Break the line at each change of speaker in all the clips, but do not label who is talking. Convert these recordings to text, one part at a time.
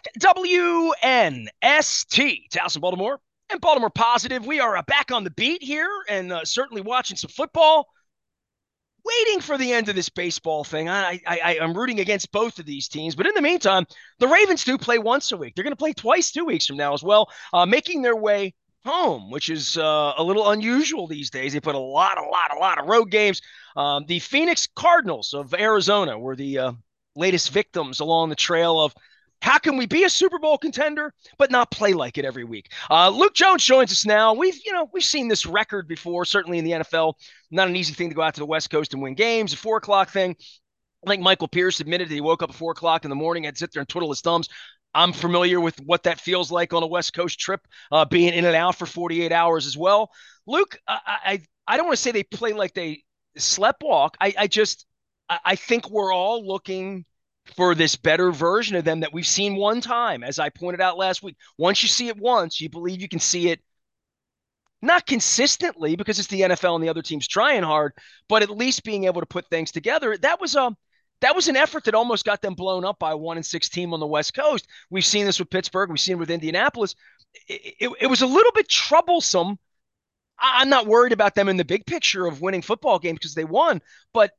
WNST, Towson, Baltimore, and Baltimore Positive. We are back on the beat here and certainly watching some football. Waiting for the end of this baseball thing. I'm rooting against both of these teams. But in the meantime, the Ravens do play once a week. They're going to play twice 2 weeks from now as well, making their way home, which is a little unusual these days. They put a lot of road games. The Phoenix Cardinals of Arizona were the latest victims along the trail of how can we be a Super Bowl contender but not play like it every week? Luke Jones joins us now. We've seen this record before, certainly in the NFL. Not an easy thing to go out to the West Coast and win games. A 4 o'clock thing. I think Michael Pierce admitted that he woke up at 4 o'clock in the morning, had to sit there and twiddle his thumbs. I'm familiar with what that feels like on a West Coast trip, being in and out for 48 hours as well. Luke, I don't want to say they play like they slept walk. I think we're all looking for this better version of them that we've seen one time. As I pointed out last week, once you see it once, you believe you can see it not consistently because it's the NFL and the other team's trying hard, but at least being able to put things together. That was an effort that almost got them blown up by a 1-6 team on the West Coast. We've seen this with Pittsburgh. We've seen it with Indianapolis. It was a little bit troublesome. I'm not worried about them in the big picture of winning football games because they won, but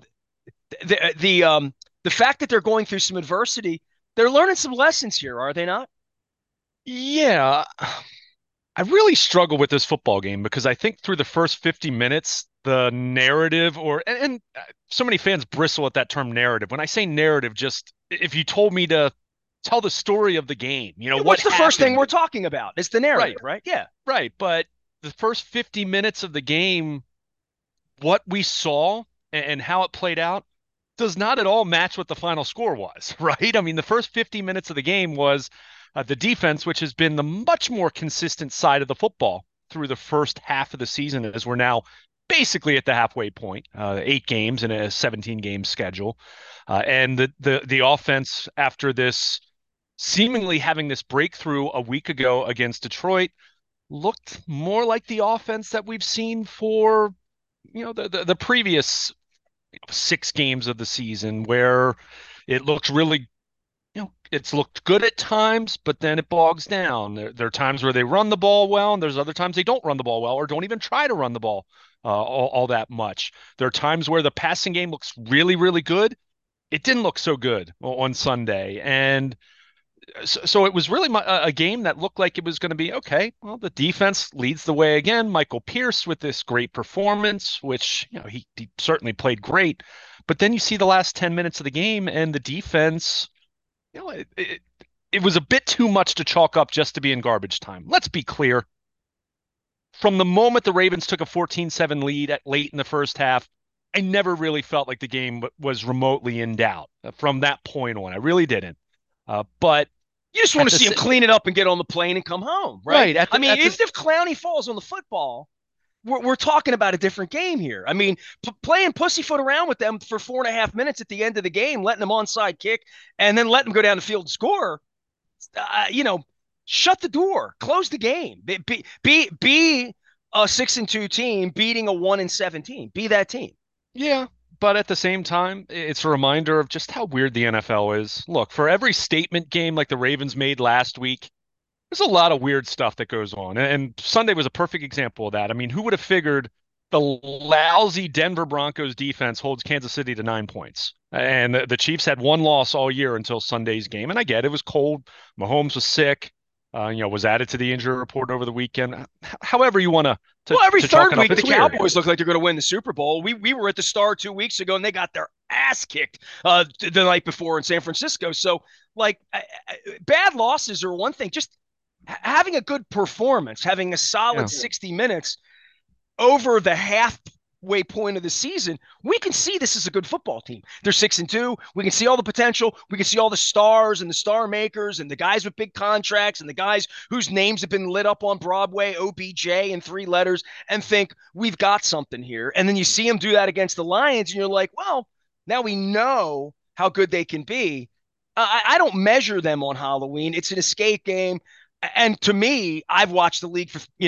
the fact that they're going through some adversity, they're learning some lessons here, are they not?
Yeah, I really struggle with this football game because I think through the first 50 minutes, the narrative and so many fans bristle at that term narrative. When I say narrative, just if you told me to tell the story of the game, what
What's the first thing
happened.
we're talking about? It's the
Right,
narrative, right? Yeah.
right. But the first 50 minutes of the game, what we saw and how it played out does not at all match what the final score was, right? I mean, the first 50 minutes of the game was the defense, which has been the much more consistent side of the football through the first half of the season, as we're now basically at the halfway point, 8 games in a 17-game schedule. And the offense, after this seemingly having this breakthrough a week ago against Detroit, looked more like the offense that we've seen for the previous 6 games of the season, where it looked really, it's looked good at times, but then it bogs down. There are times where they run the ball well, and there's other times they don't run the ball well or don't even try to run the ball all that much. There are times where the passing game looks really, really good. It didn't look so good on Sunday. And so it was really a game that looked like it was going to be okay. Well, the defense leads the way again. Michael Pierce with this great performance, which he certainly played great. But then you see the last 10 minutes of the game, and the defense, it was a bit too much to chalk up just to be in garbage time. Let's be clear. From the moment the Ravens took a 14-7 lead at late in the first half, I never really felt like the game was remotely in doubt from that point on. I really didn't. But
You just want
at
to see him
the
clean it up and get on the plane and come home, right?
right
I mean, even if Clowney falls on the football, we're talking about a different game here. I mean, playing pussyfoot around with them for 4.5 minutes at the end of the game, letting them onside kick, and then letting them go down the field and score. Uh, you know, Shut the door, close the game. Be a 6-2 team beating a 1-7 team. Be that team.
Yeah, but at the same time, it's a reminder of just how weird the NFL is. Look, for every statement game like the Ravens made last week, there's a lot of weird stuff that goes on. And Sunday was a perfect example of that. I mean, who would have figured the lousy Denver Broncos defense holds Kansas City to 9 points? And the Chiefs had one loss all year until Sunday's game. And I get it was cold. Mahomes was sick. Was added to the injury report over the weekend. However you want to
Well, every
to chalk
third
it up,
week, the
it's weird.
Cowboys look like they're going to win the Super Bowl. We were at the Star 2 weeks ago, and they got their ass kicked the night before in San Francisco. So, like, bad losses are one thing. Just having a good performance, having a solid
Yeah.
60 minutes over the halfway point of the season, we can see this is a good football team. They're 6-2. We can see all the potential. We can see all the stars and the star makers and the guys with big contracts and the guys whose names have been lit up on Broadway, OBJ in 3 letters, and think we've got something here. And then you see them do that against the Lions, and you're like, well, now we know how good they can be. I don't measure them on Halloween. It's an escape game. And to me, I've watched the league for,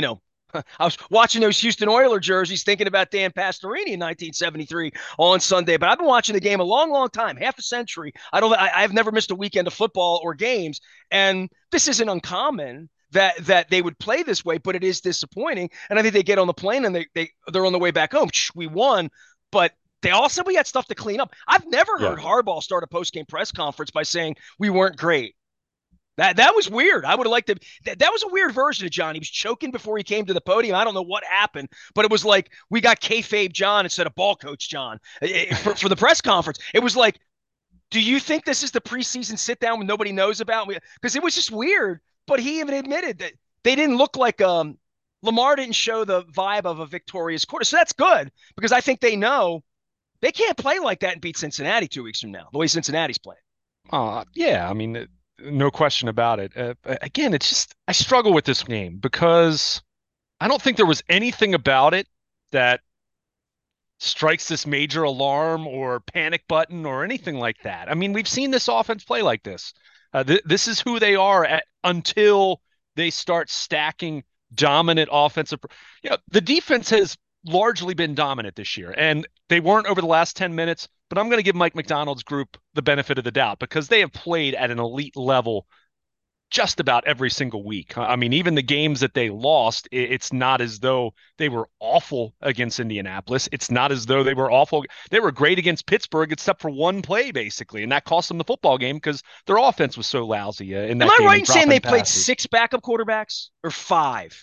I was watching those Houston Oilers jerseys, thinking about Dan Pastorini in 1973 on Sunday. But I've been watching the game a long, long time, half a century. I've never missed a weekend of football or games, and this isn't uncommon that they would play this way, but it is disappointing. And I think they get on the plane and they're on the way back home. We won, but they also we had stuff to clean up. I've never
Yeah.
heard Harbaugh start a post game press conference by saying we weren't great. That was weird. I would have liked to. That was a weird version of John. He was choking before he came to the podium. I don't know what happened, but it was like we got kayfabe John instead of ball coach John for the press conference. It was like, do you think this is the preseason sit down when nobody knows about? Because it was just weird. But he even admitted that they didn't look like Lamar didn't show the vibe of a victorious quarter. So that's good because I think they know they can't play like that and beat Cincinnati 2 weeks from now, the way Cincinnati's playing.
Yeah, I mean, no question about it. Again, it's just I struggle with this game because I don't think there was anything about it that strikes this major alarm or panic button or anything like that. I mean, we've seen this offense play like this. This is who they are until they start stacking dominant offensive. The defense has largely been dominant this year, and they weren't over the last 10 minutes. But I'm going to give Mike Macdonald's group the benefit of the doubt because they have played at an elite level just about every single week. I mean, even the games that they lost, it's not as though they were awful against Indianapolis. It's not as though they were awful. They were great against Pittsburgh, except for one play, basically, and that cost them the football game because their offense was so lousy in that
game. Am I right in saying they played
passes.
6 backup quarterbacks or 5?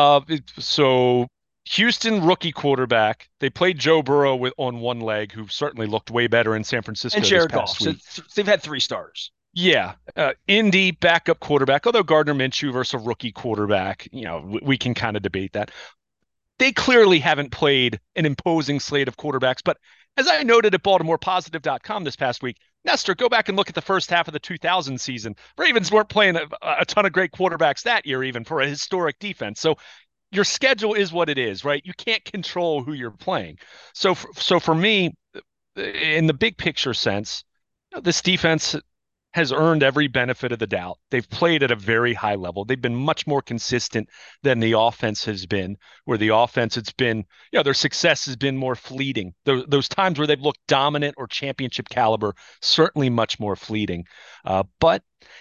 So Houston rookie quarterback. They played Joe Burrow on one leg, who certainly looked way better in San Francisco.
And Jared Goff. So they've had 3 starters.
Yeah, Indy backup quarterback. Although Gardner Minshew versus a rookie quarterback, we can kind of debate that. They clearly haven't played an imposing slate of quarterbacks. But as I noted at BaltimorePositive.com this past week, Nestor, go back and look at the first half of the 2000 season. Ravens weren't playing a ton of great quarterbacks that year, even for a historic defense. So your schedule is what it is, right? You can't control who you're playing. So for me, in the big picture sense, this defense has earned every benefit of the doubt. They've played at a very high level. They've been much more consistent than the offense has been, where the offense, it's been, their success has been more fleeting. Those times where they've looked dominant or championship caliber, certainly much more fleeting. But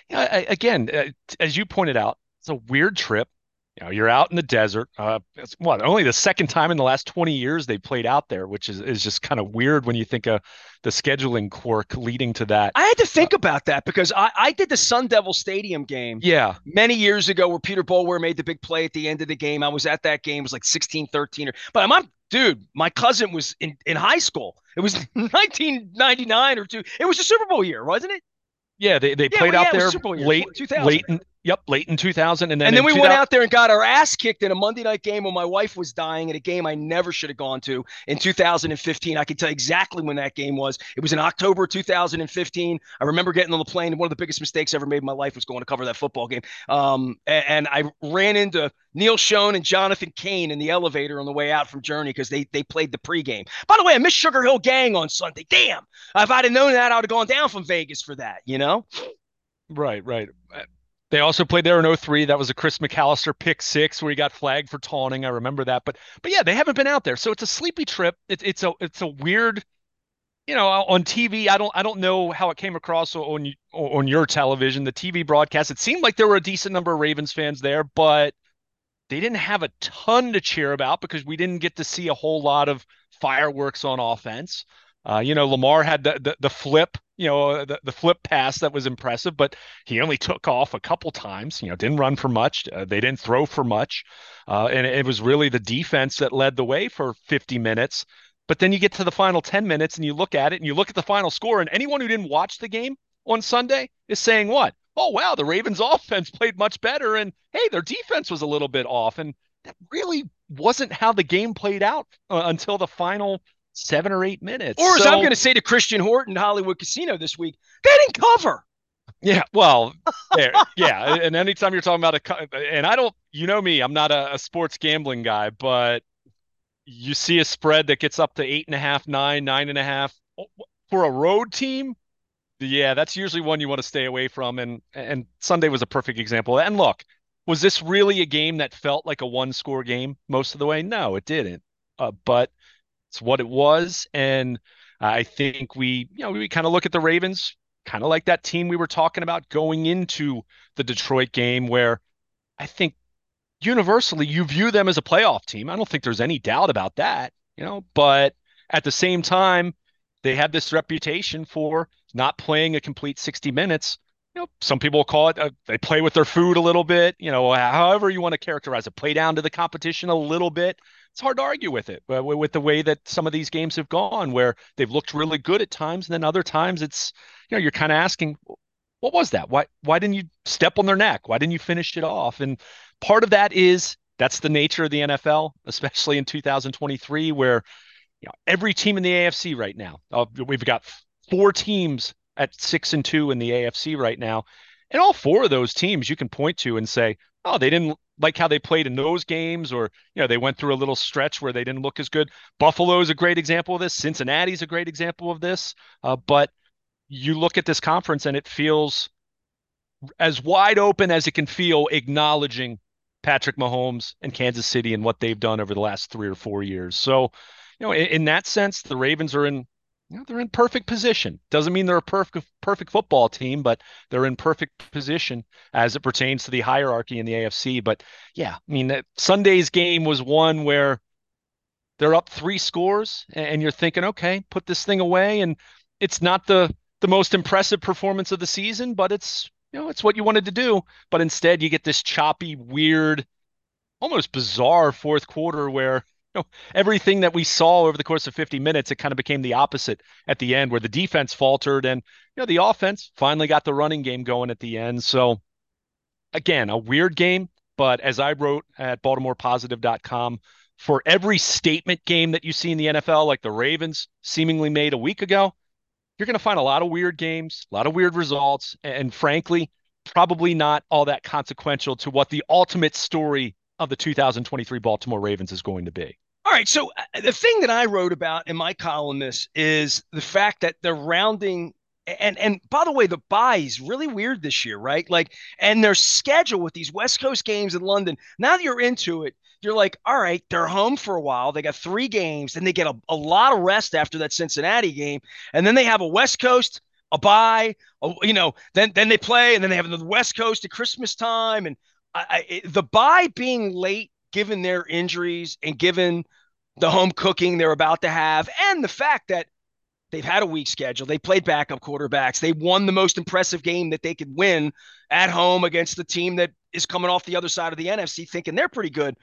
again, as you pointed out, it's a weird trip. You're out in the desert. It's only the second time in the last 20 years they played out there, which is just kind of weird when you think of the scheduling quirk leading to that.
I had to think about that because I did the Sun Devil Stadium game many years ago where Peter Boulware made the big play at the end of the game. I was at that game. It was like 16-13. But my cousin was in high school. It was 1999 or 2. It was the Super Bowl year, wasn't it?
Yeah, they played out there late
2000.
Late in 2000. And
then we went out there and got our ass kicked in a Monday night game when my wife was dying at a game I never should have gone to in 2015. I can tell you exactly when that game was. It was in October 2015. I remember getting on the plane. One of the biggest mistakes I ever made in my life was going to cover that football game. And I ran into Neil Schoen and Jonathan Kane in the elevator on the way out from Journey because they played the pregame. By the way, I missed Sugar Hill Gang on Sunday. Damn. If I'd have known that, I would have gone down from Vegas for that,
Right. They also played there in 2003. That was a Chris McAllister pick 6 where he got flagged for taunting. I remember that. But yeah, they haven't been out there. So it's a sleepy trip. It's a weird, on TV. I don't know how it came across on your television, the TV broadcast. It seemed like there were a decent number of Ravens fans there, but they didn't have a ton to cheer about because we didn't get to see a whole lot of fireworks on offense. Lamar had the flip, the flip pass that was impressive, but he only took off a couple times, didn't run for much. They didn't throw for much. And it was really the defense that led the way for 50 minutes. But then you get to the final 10 minutes and you look at it and you look at the final score, and anyone who didn't watch the game on Sunday is saying what? Oh, wow, the Ravens offense played much better. And hey, their defense was a little bit off. And that really wasn't how the game played out until the final 7 or 8 minutes.
Or as I'm going to say to Christian Horton, Hollywood Casino this week, they didn't cover.
Yeah, well, yeah. And anytime you're talking about and I don't, me, I'm not a sports gambling guy, but you see a spread that gets up to 8.5, 9, 9.5 for a road team. Yeah, that's usually one you want to stay away from. And Sunday was a perfect example. And look, Was this really a game that felt like a one-score game most of the way? No, it didn't. But it's what it was, and I think we kind of look at the Ravens kind of like that team we were talking about going into the Detroit game, where I think universally you view them as a playoff team. I don't think there's any doubt about that, but at the same time, they have this reputation for not playing a complete 60 minutes. Some people call it they play with their food a little bit, however you want to characterize it, play down to the competition a little bit. It's hard to argue with it, but with the way that some of these games have gone, where they've looked really good at times, and then other times it's, you're kind of asking, what was that? Why didn't you step on their neck? Why didn't you finish it off? And part of that is that's the nature of the NFL, especially in 2023, where every team in the AFC right now, we've got four teams at 6-2 in the AFC right now, and all four of those teams you can point to and say, oh, they didn't like how they played in those games, or they went through a little stretch where they didn't look as good. Buffalo is a great example of this. Cincinnati's a great example of this. But you look at this conference and it feels as wide open as it can feel, acknowledging Patrick Mahomes and Kansas City and what they've done over the last 3 or 4 years. So, in that sense, the Ravens are in, they're in perfect position. Doesn't mean they're a perfect football team, but they're in perfect position as it pertains to the hierarchy in the AFC. But yeah, I mean, Sunday's game was one where they're up 3 scores and you're thinking, okay, put this thing away. And it's not the most impressive performance of the season, but it's what you wanted to do. But instead you get this choppy, weird, almost bizarre fourth quarter where everything that we saw over the course of 50 minutes, it kind of became the opposite at the end, where the defense faltered and the offense finally got the running game going at the end. So again, a weird game, but as I wrote at BaltimorePositive.com, for every statement game that you see in the NFL, like the Ravens seemingly made a week ago, you're going to find a lot of weird games, a lot of weird results, and frankly, probably not all that consequential to what the ultimate story of the 2023 Baltimore Ravens is going to be.
All right. So the thing that I wrote about in my columnist is the fact that they're rounding. And by the way, the bye is really weird this year, right? Like, and their schedule with these West Coast games in London. Now that you're into it, you're like, all right, they're home for a while. They got 3 games, then they get a lot of rest after that Cincinnati game, and then they have a West Coast, a bye, then they play, and then they have the West Coast at Christmas time, and the bye being late, given their injuries and given the home cooking they're about to have, and the fact that they've had a weak schedule. They played backup quarterbacks. They won the most impressive game that they could win at home against the team that is coming off the other side of the NFC, thinking they're pretty good.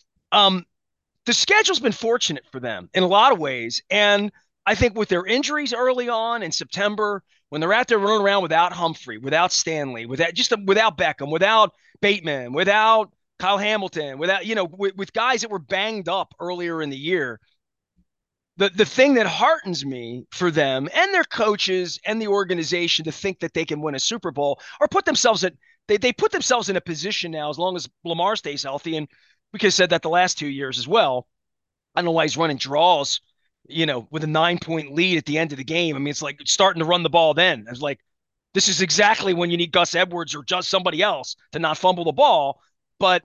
Um, the schedule's been fortunate for them in a lot of ways. And I think with their injuries early on in September, when they're out there running around without Humphrey, without Stanley, without Beckham, without Bateman, without Kyle Hamilton, with guys that were banged up earlier in the year, the thing that heartens me for them and their coaches and the organization to think that they can win a Super Bowl or put themselves they put themselves in a position now, as long as Lamar stays healthy, and we could have said that the last 2 years as well. I don't know why he's running draws, with a 9-point lead at the end of the game. I mean, it's like starting to run the ball then. I was like, this is exactly when you need Gus Edwards or just somebody else to not fumble the ball. But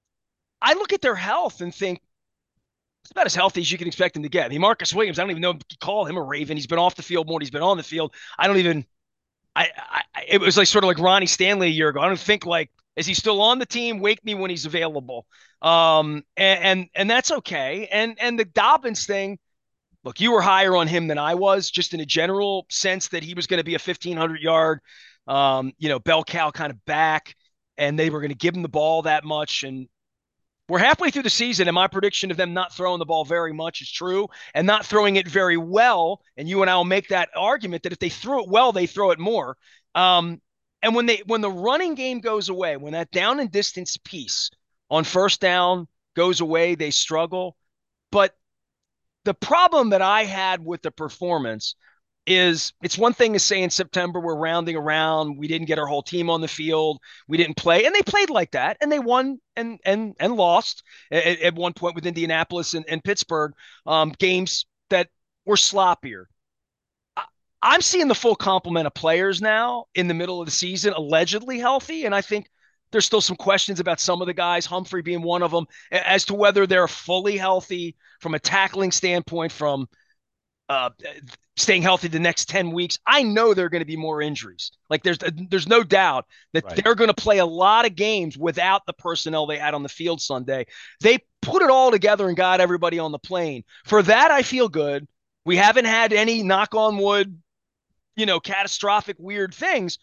I look at their health and think, it's about as healthy as you can expect him to get. I mean, Marcus Williams, I don't even know if you call him a Raven. He's been off the field more than he's been on the field. I don't even it was like sort of like Ronnie Stanley a year ago. I don't think like, is he still on the team? Wake me when he's available. And that's okay. And the Dobbins thing, look, you were higher on him than I was, just in a general sense that he was going to be a 1,500 yard, bell cow kind of back, and they were going to give him the ball that much. And we're halfway through the season, and my prediction of them not throwing the ball very much is true, and not throwing it very well. And you and I will make that argument that if they threw it well, they throw it more. And when the running game goes away, when that down and distance piece on first down goes away, they struggle. But the problem that I had with the performance is, it's one thing to say in September we're rounding around, we didn't get our whole team on the field, we didn't play, and they played like that, and they won and lost at one point with Indianapolis and Pittsburgh, games that were sloppier. I'm seeing the full complement of players now in the middle of the season, allegedly healthy, and I think There's still some questions about some of the guys, Humphrey being one of them, as to whether they're fully healthy from a tackling standpoint, from uh, staying healthy the next 10 weeks. I know there are going to be more injuries. Like there's no doubt that
Right.
they're going to play a lot of games without the personnel they had on the field Sunday. They put it all together and got everybody on the plane. For that, I feel good. We haven't had any, knock on wood, catastrophic weird things.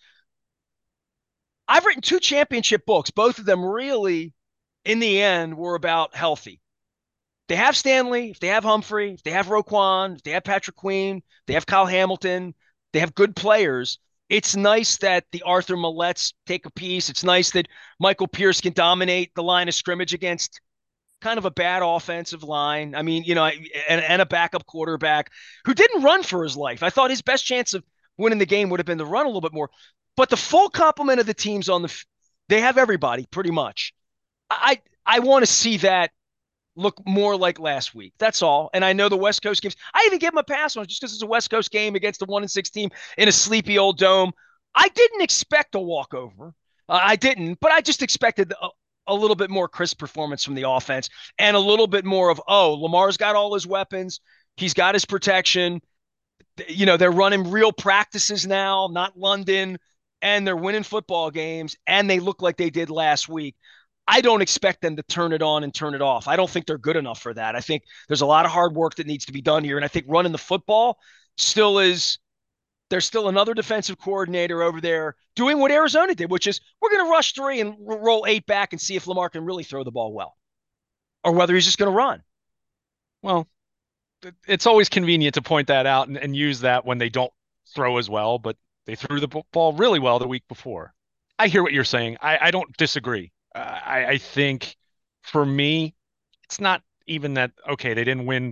I've written 2 championship books. Both of them really, in the end, were about healthy. They have Stanley, if they have Humphrey, if they have Roquan, if they have Patrick Queen, they have Kyle Hamilton, they have good players. It's nice that the Arthur Millettes take a piece. It's nice that Michael Pierce can dominate the line of scrimmage against kind of a bad offensive line. I mean, and a backup quarterback who didn't run for his life. I thought his best chance of winning the game would have been to run a little bit more. But the full complement of the teams they have everybody pretty much. I want to see that look more like last week. That's all. And I know the West Coast games. I even give them a pass on it just because it's a West Coast game against the 1-6 team in a sleepy old dome. I didn't expect a walkover. I didn't, but I just expected a little bit more crisp performance from the offense and a little bit more of, Lamar's got all his weapons. He's got his protection. They're running real practices now, not London, and they're winning football games, and they look like they did last week. I don't expect them to turn it on and turn it off. I don't think they're good enough for that. I think there's a lot of hard work that needs to be done here. And I think running the football still is, there's still another defensive coordinator over there doing what Arizona did, which is we're going to rush 3 and roll 8 back and see if Lamar can really throw the ball well or whether he's just going to run.
Well, it's always convenient to point that out and use that when they don't throw as well, but they threw the ball really well the week before. I hear what you're saying. I don't disagree. I think for me, it's not even that, okay, they didn't win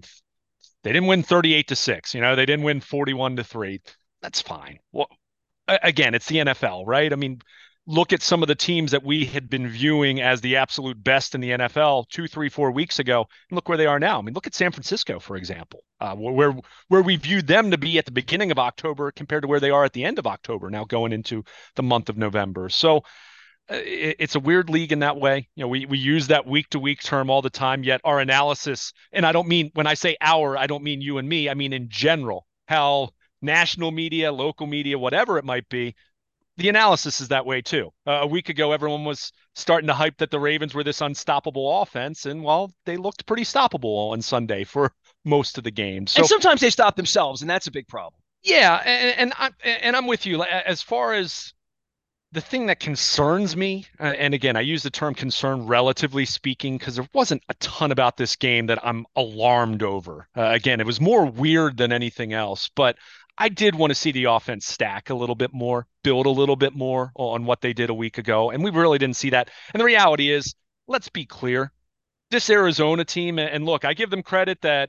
38-6, they didn't win 41-3. That's fine. Well, again, it's the NFL, right? I mean, look at some of the teams that we had been viewing as the absolute best in the NFL 2, 3, 4 weeks ago, and look where they are now. I mean, look at San Francisco, for example, where we viewed them to be at the beginning of October compared to where they are at the end of October, now going into the month of November. So it's a weird league in that way. We use that week to week term all the time, yet our analysis, and I don't mean, when I say our, I don't mean you and me, I mean in general, how national media, local media, whatever it might be, the analysis is that way too. A week ago, everyone was starting to hype that the Ravens were this unstoppable offense, and well, they looked pretty stoppable on Sunday for most of the game. So,
and sometimes they stop themselves, and that's a big problem.
yeah, and I'm with you. As far as the thing that concerns me, and again, I use the term concern relatively speaking because there wasn't a ton about this game that I'm alarmed over. Again, it was more weird than anything else, but I did want to see the offense stack a little bit more, build a little bit more on what they did a week ago, and we really didn't see that. And the reality is, let's be clear, this Arizona team, and look, I give them credit that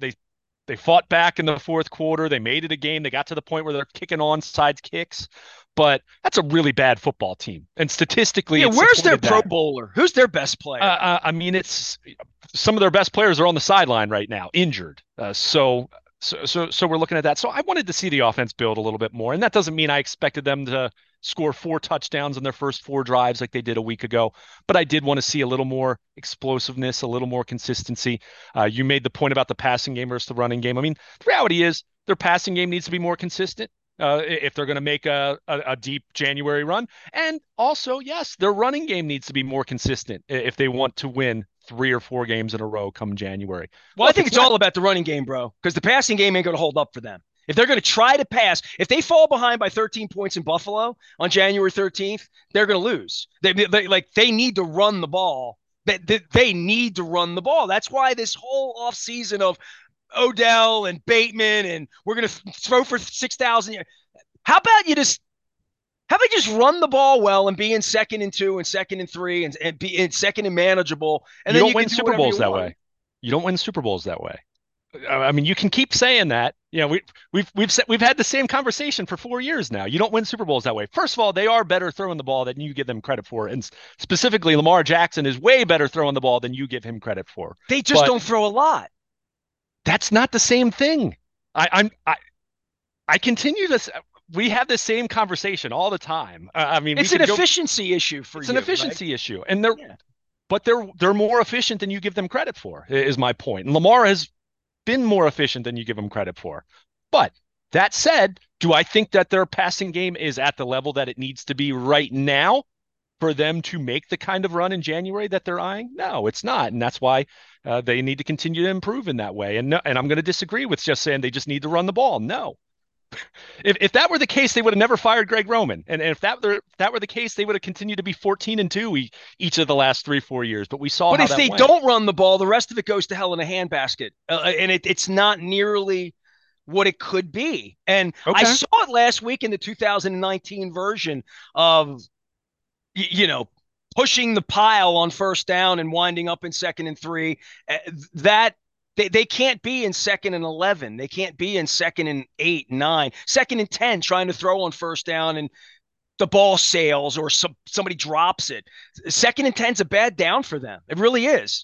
they fought back in the fourth quarter. They made it a game. They got to the point where they're kicking onside kicks, but that's a really bad football team. And statistically,
where's their Pro Bowler? Who's their best player?
I mean, it's some of their best players are on the sideline right now, injured. So we're looking at that. So I wanted to see the offense build a little bit more, and that doesn't mean I expected them to score 4 touchdowns in their first 4 drives like they did a week ago. But I did want to see a little more explosiveness, a little more consistency. You made the point about the passing game versus the running game. I mean, the reality is their passing game needs to be more consistent if they're going to make a deep January run. And also, yes, their running game needs to be more consistent if they want to win 3 or 4 games in a row come January.
Well, I think it's all about the running game, bro, because the passing game ain't going to hold up for them. If they're going to try to pass, if they fall behind by 13 points in Buffalo on January 13th, they're going to lose. They need to run the ball. They need to run the ball. That's why this whole offseason of Odell and Bateman and we're going to throw for 6,000 yards. How about just run the ball well and be in 2nd and 2 and 2nd and 3 and be in 2nd and manageable. And
you
then
don't win Super Bowls that way. You don't win Super Bowls that way. I mean, you can keep saying that. We've had the same conversation for 4 years now. You don't win Super Bowls that way. First of all, they are better throwing the ball than you give them credit for, and specifically, Lamar Jackson is way better throwing the ball than you give him credit for.
They just don't throw a lot.
That's not the same thing. I continue this. we have the same conversation all the time. I mean, we
It's an
could go.
efficiency issue for
It's an
you, right?
efficiency issue, and they're
Yeah.
but they're more efficient than you give them credit for. Is my point. And Lamar has been more efficient than you give him credit for. But that said, do I think that their passing game is at the level that it needs to be right now for them to make the kind of run in January that they're eyeing? No, it's not, and that's why they need to continue to improve in that way. And no, and I'm going to disagree with just saying they just need to run the ball. No, if that were the case, they would have never fired Greg Roman, and if that were the case, they would have continued to be 14-2 each of the last 3-4 years. But we saw
But
how
if
that
they
went.
don't run the ball, the rest of it goes to hell in a handbasket, and it's not nearly what it could be. And I
Okay.
saw it last week in the 2019 version of you know, pushing the pile on first down and winding up in 2nd and 3. That they can't be in 2nd and 11. They can't be in 2nd and 8, 9, 2nd and 10 trying to throw on first down and the ball sails or somebody drops it. 2nd and 10's a bad down for them. It really is.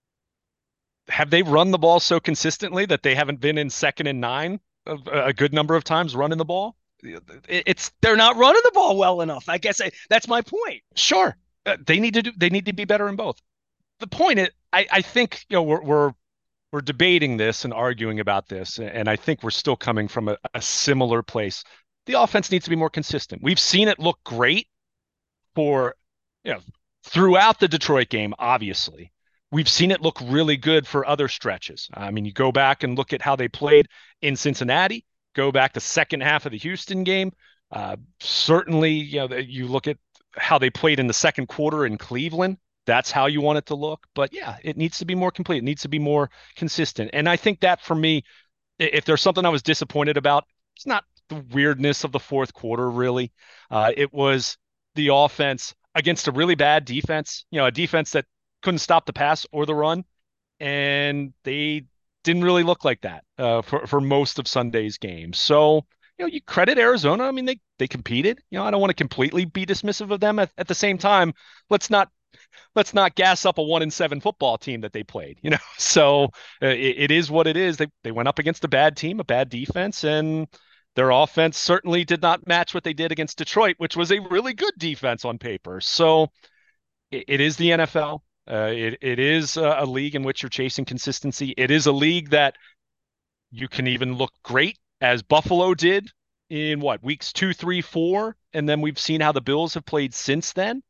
Have they run the ball so consistently that they haven't been in 2nd and 9 a good number of times running the ball? It's
They're not running the ball well enough. I guess that's my point.
sure they need to be better in both. The point is, I think we're debating this and arguing about this, and I think we're still coming from a similar place. The offense needs to be more consistent. We've seen it look great for you know throughout the Detroit game, obviously. We've seen it look really good for other stretches. I mean, you go back and look at how they played in Cincinnati, go back to second half of the Houston game. Certainly, you look at how they played in the second quarter in Cleveland. That's how you want it to look. But yeah, it needs to be more complete. It needs to be more consistent. And I think that for me, if there's something I was disappointed about, it's not the weirdness of the fourth quarter, really. It was the offense against a really bad defense, a defense that couldn't stop the pass or the run. And they didn't really look like that for most of Sunday's game. So, you credit Arizona. I mean, they competed. I don't want to completely be dismissive of them. At the same time, let's not gas up a 1-7 football team that they played. So it is what it is. They went up against a bad team, a bad defense, and their offense certainly did not match what they did against Detroit, which was a really good defense on paper. So it is the NFL. It is a league in which you're chasing consistency. It is a league that you can even look great, as Buffalo did in weeks 2, 3, 4, and then we've seen how the Bills have played since then.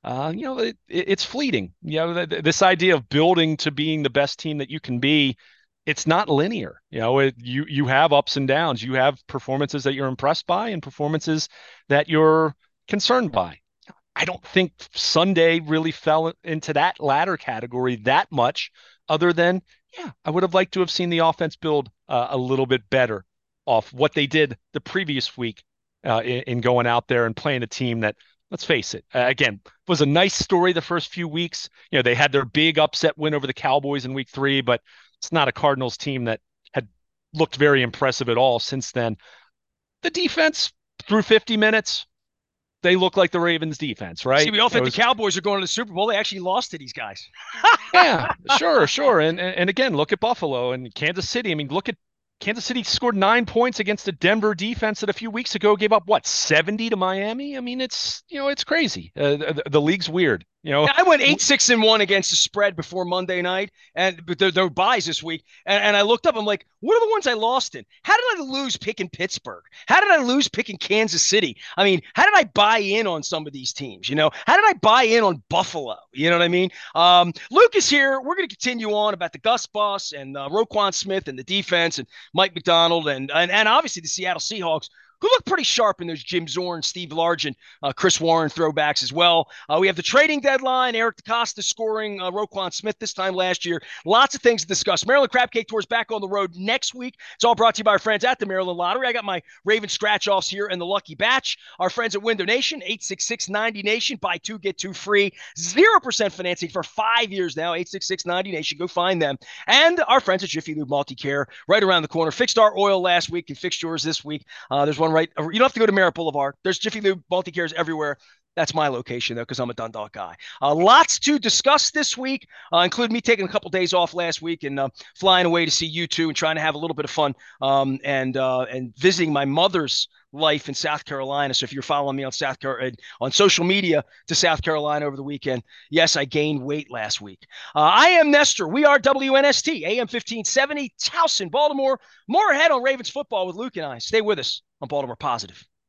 It's fleeting. This idea of building to being the best team that you can be, it's not linear. You have ups and downs. You have performances that you're impressed by and performances that you're concerned by. I don't think Sunday really fell into that latter category that much, other than, yeah, I would have liked to have seen the offense build a little bit better off what they did the previous week in going out there and playing a team that, let's face it, again, was a nice story the first few weeks. They had their big upset win over the Cowboys in week 3, but it's not a Cardinals team that had looked very impressive at all since then. The defense through 50 minutes, they look like the Ravens defense,
See,
right?
we all think the Cowboys are going to the Super Bowl. They actually lost to these guys.
Yeah, sure. And again, look at Buffalo and Kansas City. I mean, look at Kansas City scored 9 points against the Denver defense that a few weeks ago gave up 70 to Miami. I mean, it's crazy. The league's weird.
I went 8-6-1 against the spread before Monday night, but there were buys this week. And I looked up. I'm like, what are the ones I lost in? How did I lose picking Pittsburgh? How did I lose picking Kansas City? I mean, how did I buy in on some of these teams? How did I buy in on Buffalo? You know what I mean? Luke is here. We're going to continue on about the Gus Bus and Roquan Smith and the defense and Mike McDonald and obviously the Seattle Seahawks, who look pretty sharp in those Jim Zorn, Steve Largent, Chris Warren throwbacks as well. We have the trading deadline, Eric DeCosta scoring Roquan Smith this time last year. Lots of things to discuss. Maryland Crab Cake Tour is back on the road next week. It's all brought to you by our friends at the Maryland Lottery. I got my Raven scratch-offs here and the Lucky Batch. Our friends at Window Nation, 866-90-NATION. Buy 2, get 2 free. 0% financing for 5 years now, 866-90-NATION. Go find them. And our friends at Jiffy Lube Multi-Care right around the corner. Fixed our oil last week and fixed yours this week. There's one right. You don't have to go to Merritt Boulevard. There's Jiffy Lube Multi-Cares everywhere. That's my location, though, because I'm a Dundalk guy. Lots to discuss this week, including me taking a couple days off last week and flying away to see you two and trying to have a little bit of fun and visiting my mother's life in South Carolina. So if you're following me on on social media to South Carolina over the weekend, yes, I gained weight last week. I am Nestor. We are WNST, AM 1570, Towson, Baltimore. More ahead on Ravens football with Luke and I. Stay with us on Baltimore Positive.